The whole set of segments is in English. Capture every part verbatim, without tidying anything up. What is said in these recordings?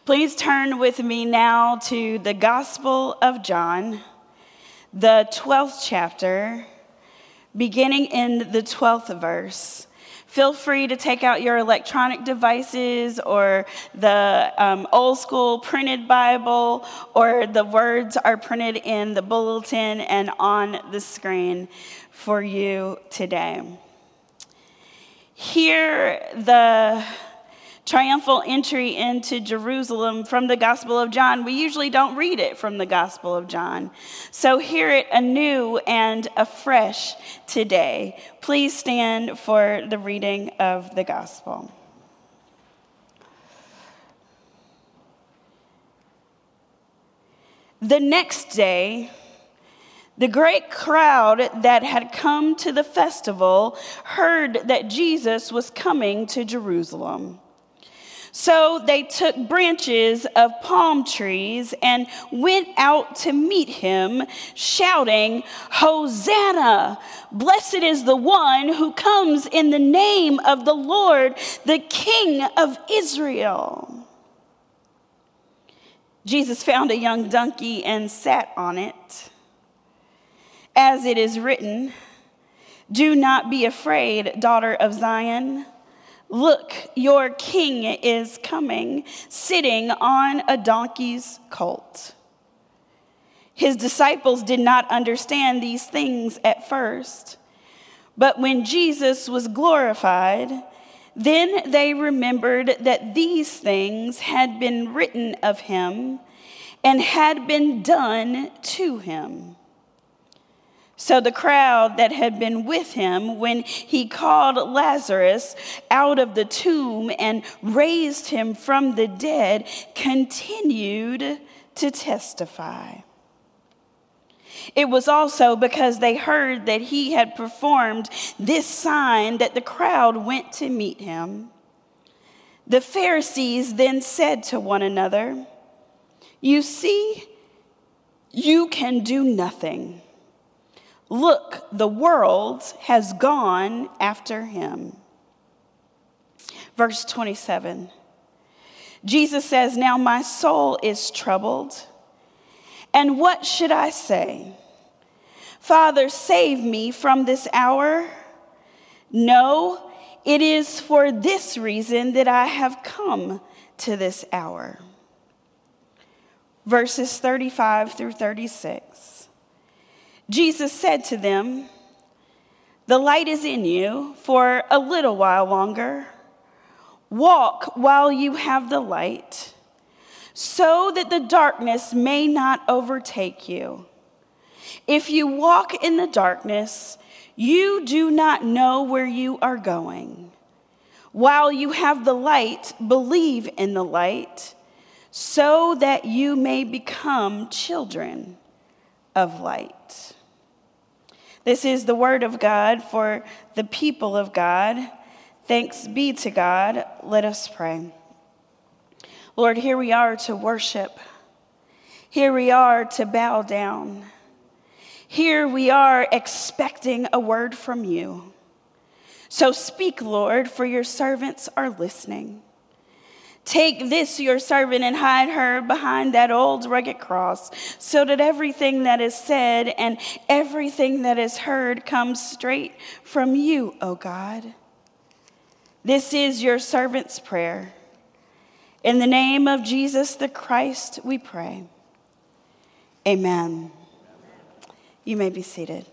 Please turn with me now to the Gospel of John, the twelfth chapter, beginning in the twelfth verse. Feel free to take out your electronic devices or the um, old school printed Bible, or the words are printed in the bulletin and on the screen for you today. Hear the triumphal entry into Jerusalem from the Gospel of John. We usually don't read it from the Gospel of John, so hear it anew and afresh today. Please stand for the reading of the Gospel. The next day, the great crowd that had come to the festival heard that Jesus was coming to Jerusalem. So they took branches of palm trees and went out to meet him, shouting, "Hosanna! Blessed is the one who comes in the name of the Lord, the King of Israel." Jesus found a young donkey and sat on it. As it is written, "Do not be afraid, daughter of Zion. Look, your king is coming, sitting on a donkey's colt." His disciples did not understand these things at first, but when Jesus was glorified, then they remembered that these things had been written of him and had been done to him. So the crowd that had been with him when he called Lazarus out of the tomb and raised him from the dead continued to testify. It was also because they heard that he had performed this sign that the crowd went to meet him. The Pharisees then said to one another, "You see, you can do nothing. Look, the world has gone after him." Verse twenty-seven. Jesus says, "Now my soul is troubled, and what should I say? Father, save me from this hour? No, it is for this reason that I have come to this hour." Verses thirty-five through thirty-six. Jesus said to them, "The light is in you for a little while longer. Walk while you have the light, so that the darkness may not overtake you. If you walk in the darkness, you do not know where you are going. While you have the light, believe in the light, so that you may become children of light." This is the word of God for the people of God. Thanks be to God. Let us pray. Lord, here we are to worship. Here we are to bow down. Here we are expecting a word from you. So speak, Lord, for your servants are listening. Take this, your servant, and hide her behind that old rugged cross, so that everything that is said and everything that is heard comes straight from you, O God. This is your servant's prayer. In the name of Jesus the Christ, we pray. Amen. You may be seated.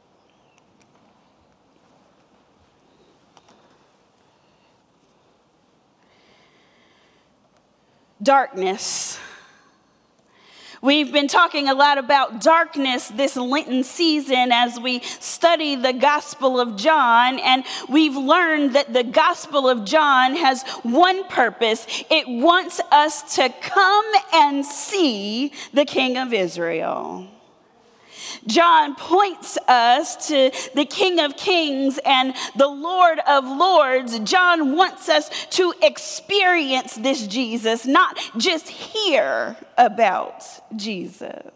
Darkness. We've been talking a lot about darkness this Lenten season as we study the Gospel of John, and we've learned that the Gospel of John has one purpose. It wants us to come and see the King of Israel. John points us to the King of Kings and the Lord of Lords. John wants us to experience this Jesus, not just hear about Jesus.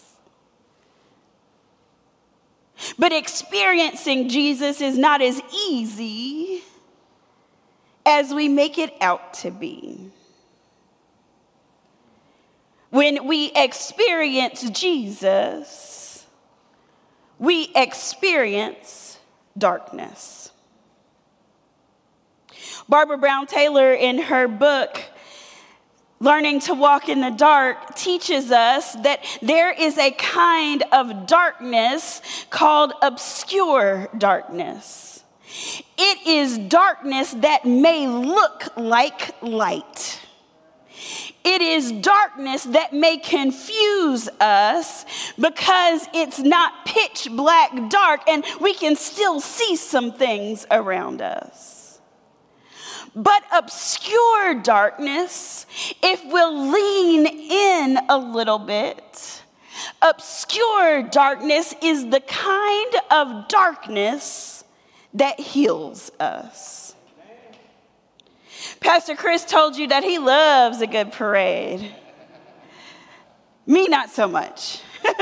But experiencing Jesus is not as easy as we make it out to be. When we experience Jesus, we experience darkness. Barbara Brown Taylor, in her book, Learning to Walk in the Dark, teaches us that there is a kind of darkness called obscure darkness. It is darkness that may look like light. It is darkness that may confuse us because it's not pitch black dark and we can still see some things around us. But obscure darkness, if we'll lean in a little bit, obscure darkness is the kind of darkness that heals us. Pastor Chris told you that he loves a good parade. Me, not so much.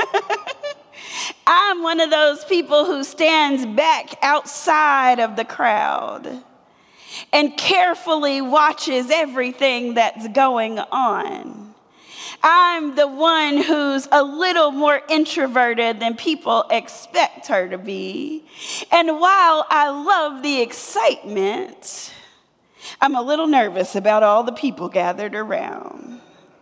I'm one of those people who stands back outside of the crowd and carefully watches everything that's going on. I'm the one who's a little more introverted than people expect her to be. And while I love the excitement, I'm a little nervous about all the people gathered around.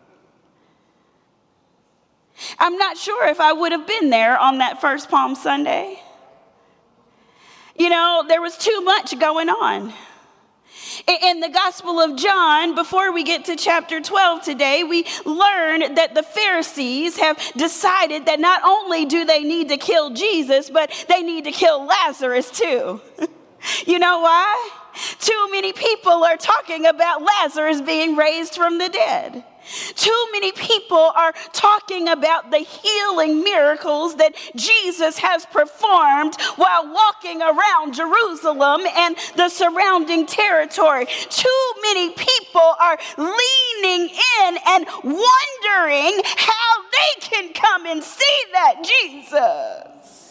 I'm not sure if I would have been there on that first Palm Sunday. You know, there was too much going on. In the Gospel of John, before we get to chapter twelve today, we learn that the Pharisees have decided that not only do they need to kill Jesus, but they need to kill Lazarus too. You know why? Too many people are talking about Lazarus being raised from the dead. Too many people are talking about the healing miracles that Jesus has performed while walking around Jerusalem and the surrounding territory. Too many people are leaning in and wondering how they can come and see that Jesus.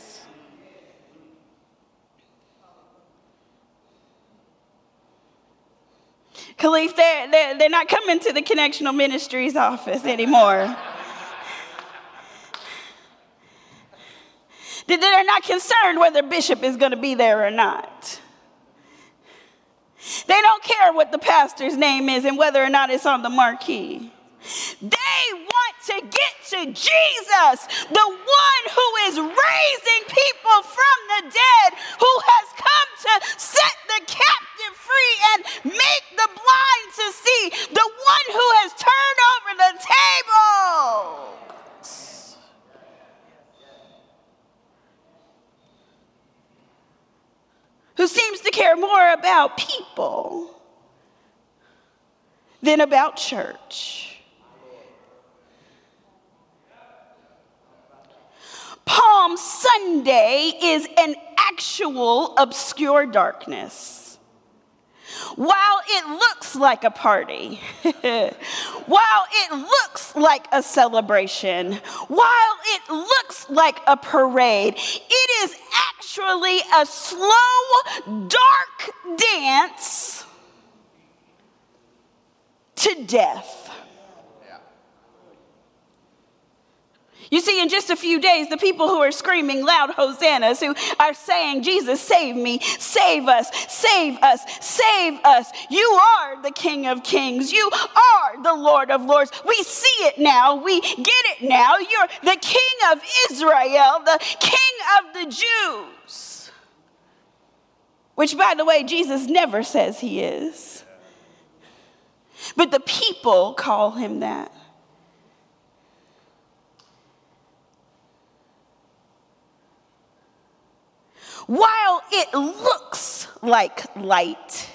Khalif, they're, they're, they're not coming to the Connectional Ministries office anymore. They're not concerned whether Bishop is going to be there or not. They don't care what the pastor's name is and whether or not it's on the marquee. They want to get to Jesus, the one who is raising people from the dead, who has come to set the captive free and make the blind to see, the one who has turned over the tables. Who seems to care more about people than about church. Palm Sunday is an actual obscure darkness. While it looks like a party, while it looks like a celebration, while it looks like a parade, it is actually a slow, dark dance to death. You see, in just a few days, the people who are screaming loud hosannas, who are saying, Jesus, save me, save us, save us, save us. You are the King of Kings. You are the Lord of Lords. We see it now. We get it now. You're the King of Israel, the King of the Jews. Which, by the way, Jesus never says he is. But the people call him that. While it looks like light,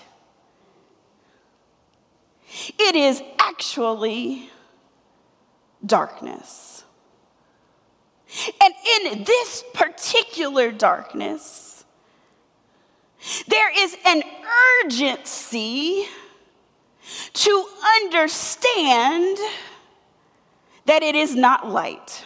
it is actually darkness. And in this particular darkness, there is an urgency to understand that it is not light.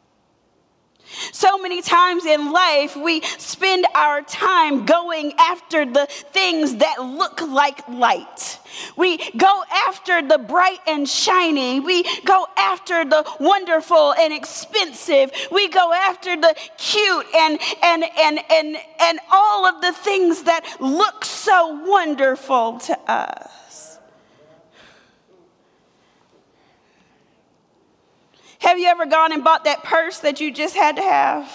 So many times in life, we spend our time going after the things that look like light. We go after the bright and shiny. We go after the wonderful and expensive. We go after the cute and and and and and all of the things that look so wonderful to us. Have you ever gone and bought that purse that you just had to have?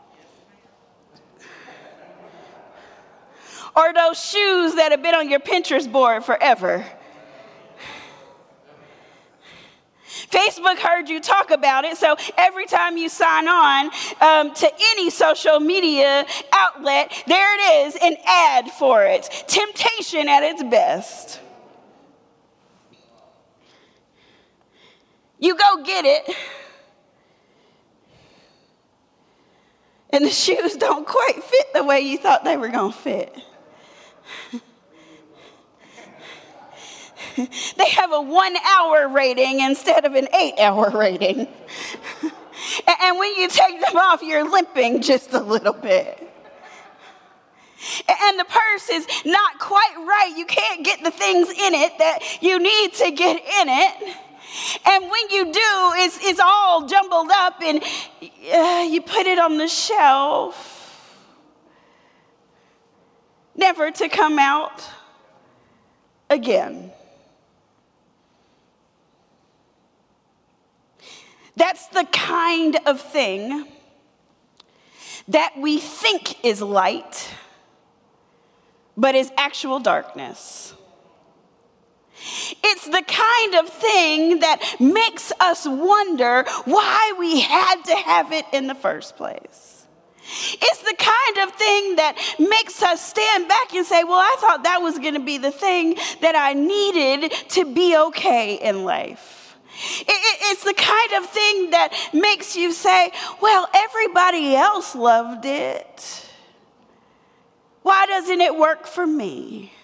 Or those shoes that have been on your Pinterest board forever? Facebook heard you talk about it, so every time you sign on um, to any social media outlet, there it is, an ad for it. Temptation at its best. You go get it, and the shoes don't quite fit the way you thought they were going to fit. They have a one hour rating instead of an eight hour rating. And when you take them off, you're limping just a little bit. And the purse is not quite right. You can't get the things in it that you need to get in it. And when you do, it's, it's all jumbled up and uh, you put it on the shelf, never to come out again. That's the kind of thing that we think is light, but is actual darkness. It's the kind of thing that makes us wonder why we had to have it in the first place. It's the kind of thing that makes us stand back and say, well, I thought that was going to be the thing that I needed to be okay in life. It's the kind of thing that makes you say, well, everybody else loved it. Why doesn't it work for me?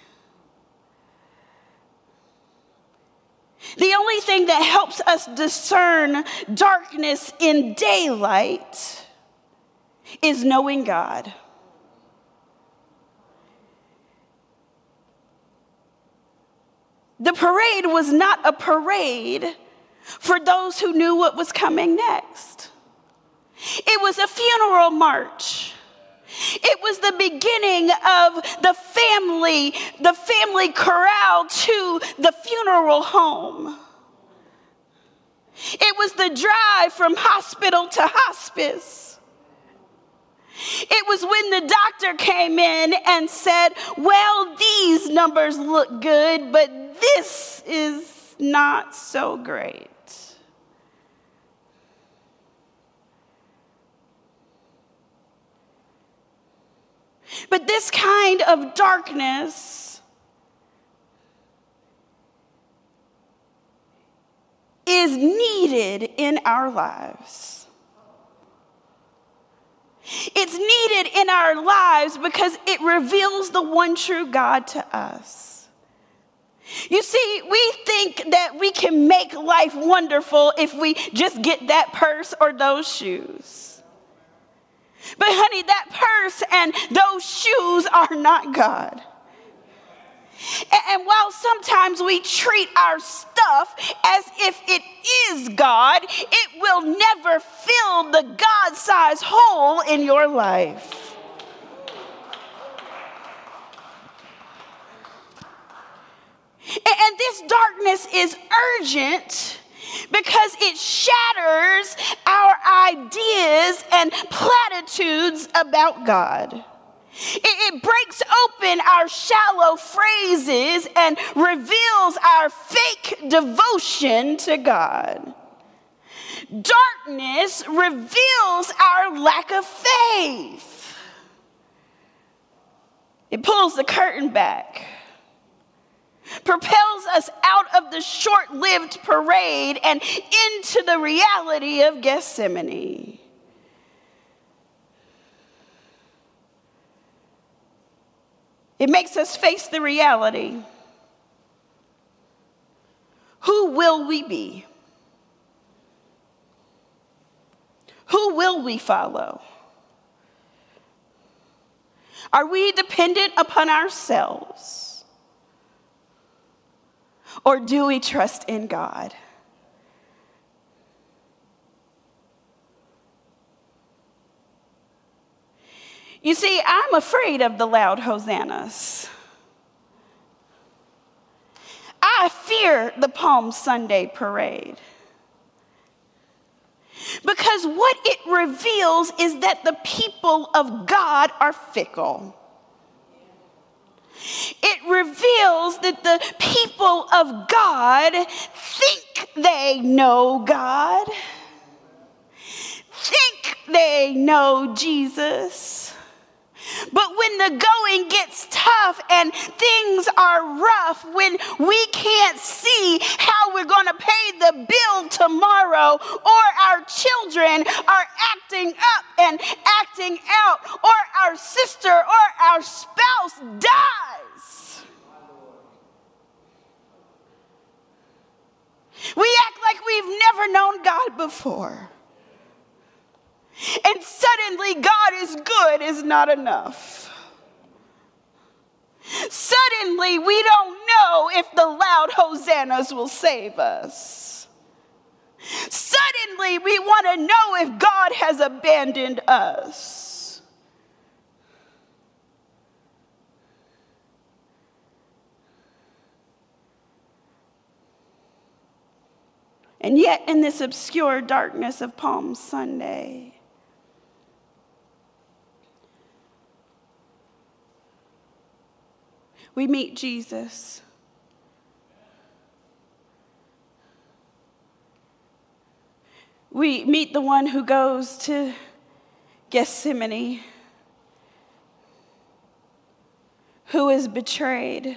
The only thing that helps us discern darkness in daylight is knowing God. The parade was not a parade for those who knew what was coming next. It was a funeral march. It was the beginning of the family, the family corral to the funeral home. It was the drive from hospital to hospice. It was when the doctor came in and said, well, these numbers look good, but this is not so great. But this kind of darkness is needed in our lives. It's needed in our lives because it reveals the one true God to us. You see, we think that we can make life wonderful if we just get that purse or those shoes. But honey, that purse and those shoes are not God. And while sometimes we treat our stuff as if it is God, it will never fill the God-sized hole in your life. And this darkness is urgent because it shatters our ideas and platitudes about God. It, it breaks open our shallow phrases and reveals our fake devotion to God. Darkness reveals our lack of faith. It pulls the curtain back, propels us out of the short-lived parade and into the reality of Gethsemane. It makes us face the reality. Who will we be? Who will we follow? Are we dependent upon ourselves? Or do we trust in God? You see, I'm afraid of the loud hosannas. I fear the Palm Sunday parade. Because what it reveals is that the people of God are fickle. It reveals that the people of God think they know God, think they know Jesus. But when the going gets tough and things are rough, when we can't see how we're going to pay the bill tomorrow, or our children are acting up and acting out, or our sister or our spouse dies, we act like we've never known God before. And suddenly, God is good is not enough. Suddenly, we don't know if the loud hosannas will save us. Suddenly, we want to know if God has abandoned us. And yet, in this obscure darkness of Palm Sunday, we meet Jesus. We meet the one who goes to Gethsemane, who is betrayed,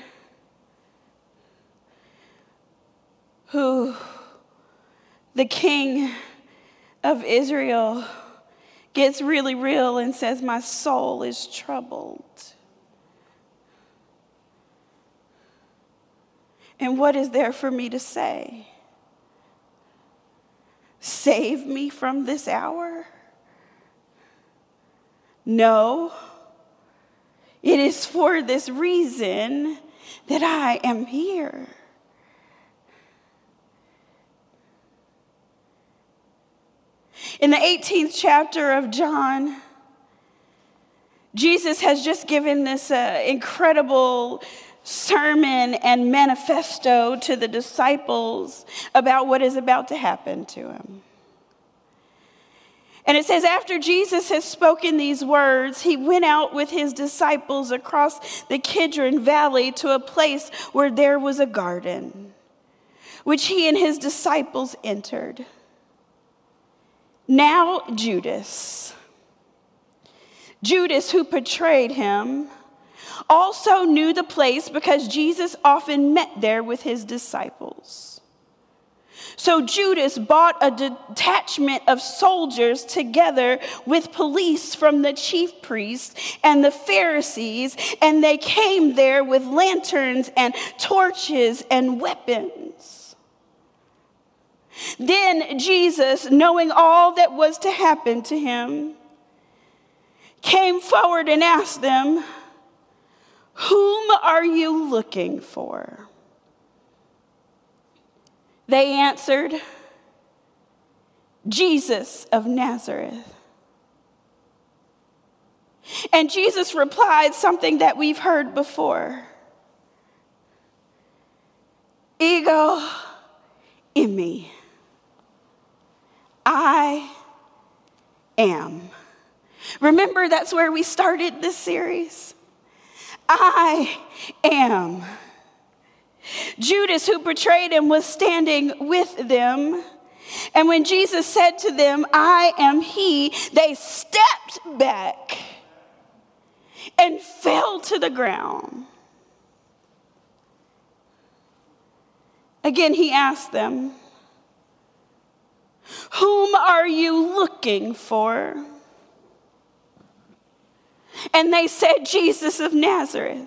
who the king of Israel gets really real and says, "My soul is troubled." And what is there for me to say? Save me from this hour? No. It is for this reason that I am here. In the eighteenth chapter of John, Jesus has just given this uh, incredible sermon and manifesto to the disciples about what is about to happen to him. And it says, after Jesus has spoken these words, he went out with his disciples across the Kidron Valley to a place where there was a garden, which he and his disciples entered. Now Judas, Judas who betrayed him, also knew the place because Jesus often met there with his disciples. So Judas bought a detachment of soldiers together with police from the chief priests and the Pharisees, and they came there with lanterns and torches and weapons. Then Jesus, knowing all that was to happen to him, came forward and asked them, "Whom are you looking for?" They answered, "Jesus of Nazareth." And Jesus replied something that we've heard before. Ego eimi. I am. Remember, that's where we started this series. I am. Judas, who betrayed him, was standing with them. And when Jesus said to them, "I am he," they stepped back and fell to the ground. Again, he asked them, "Whom are you looking for?" And they said, "Jesus of Nazareth."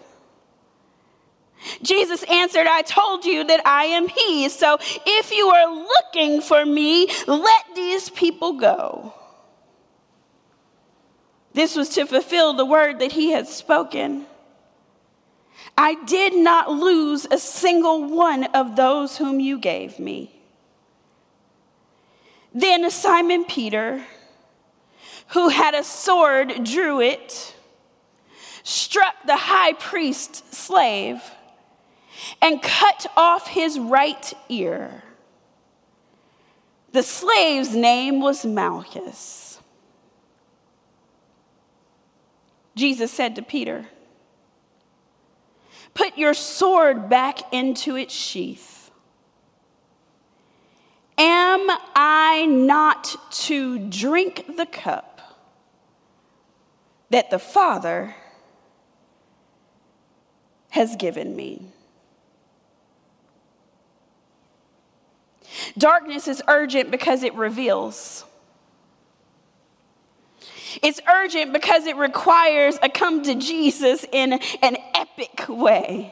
Jesus answered, "I told you that I am he. So if you are looking for me, let these people go." This was to fulfill the word that he had spoken. I did not lose a single one of those whom you gave me. Then Simon Peter, who had a sword, drew it, struck the high priest's slave, and cut off his right ear. The slave's name was Malchus. Jesus said to Peter, "Put your sword back into its sheath. Am I not to drink the cup that the Father has given me?" Darkness is urgent because it reveals. It's urgent because it requires a come to Jesus in an epic way.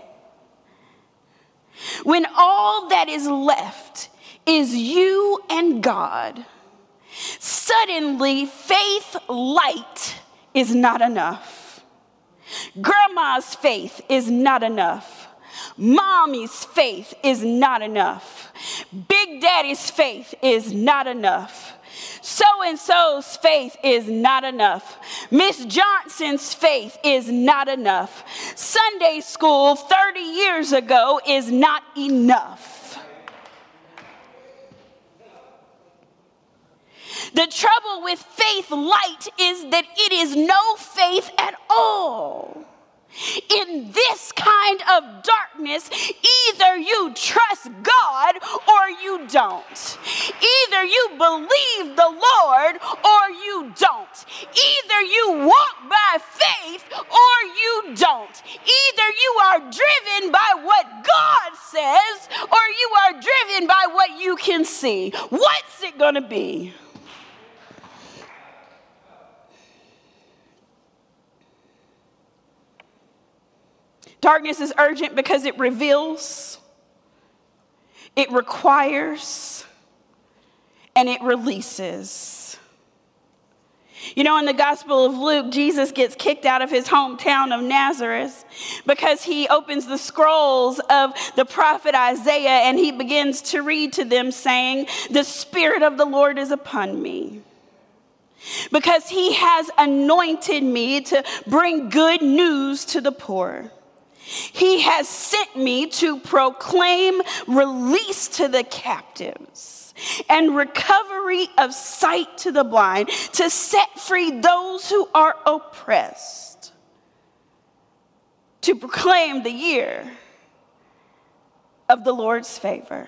When all that is left is you and God, suddenly faith light is not enough. Grandma's faith is not enough. Mommy's faith is not enough. Big Daddy's faith is not enough. So-and-so's faith is not enough. Miss Johnson's faith is not enough. Sunday school thirty years ago is not enough. The trouble with faith light is that it is no faith at all. In this kind of darkness, either you trust God or you don't. Either you believe the Lord or you don't. Either you walk by faith or you don't. Either you are driven by what God says or you are driven by what you can see. What's it going to be? Darkness is urgent because it reveals, it requires, and it releases. You know, in the Gospel of Luke, Jesus gets kicked out of his hometown of Nazareth because he opens the scrolls of the prophet Isaiah and he begins to read to them saying, "The Spirit of the Lord is upon me, because he has anointed me to bring good news to the poor. He has sent me to proclaim release to the captives and recovery of sight to the blind, to set free those who are oppressed, to proclaim the year of the Lord's favor."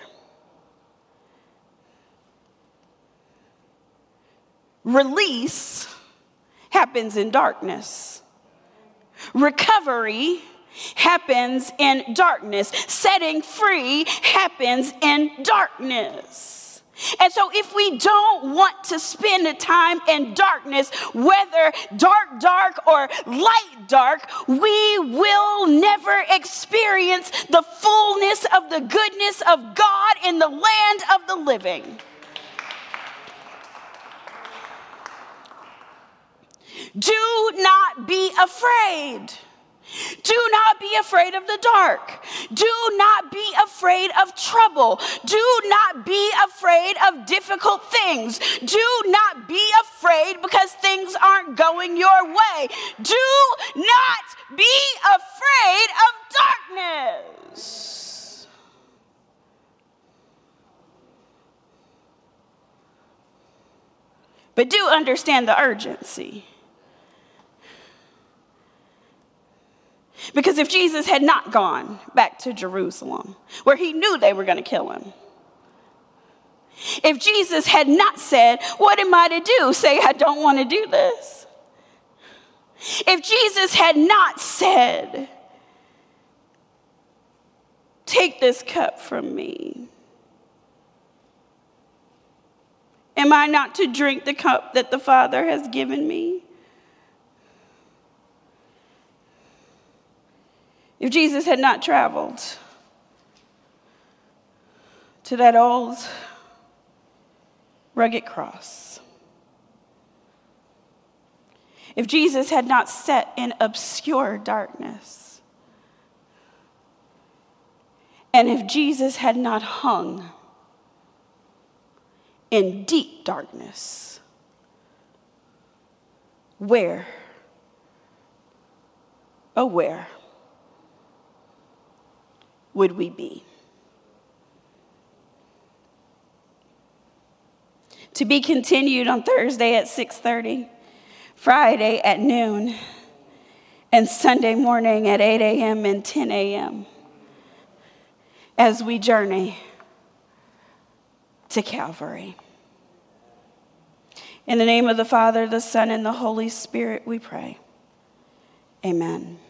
Release happens in darkness. Recovery happens in darkness. Setting free happens in darkness. And so if we don't want to spend a time in darkness, whether dark, dark or light, dark, we will never experience the fullness of the goodness of God in the land of the living. Do not be afraid. Do not be afraid of the dark. Do not be afraid of trouble. Do not be afraid of difficult things. Do not be afraid because things aren't going your way. Do not be afraid of darkness. But do understand the urgency. Because if Jesus had not gone back to Jerusalem, where he knew they were going to kill him, if Jesus had not said, "What am I to do? Say I don't want to do this." If Jesus had not said, "Take this cup from me. Am I not to drink the cup that the Father has given me?" If Jesus had not traveled to that old rugged cross, if Jesus had not sat in obscure darkness, And if Jesus had not hung in deep darkness, where, oh, where would we be? To be continued on Thursday at six thirty, Friday at noon, and Sunday morning at eight a.m. and ten a.m. as we journey to Calvary. In the name of the Father, the Son, and the Holy Spirit, we pray. Amen.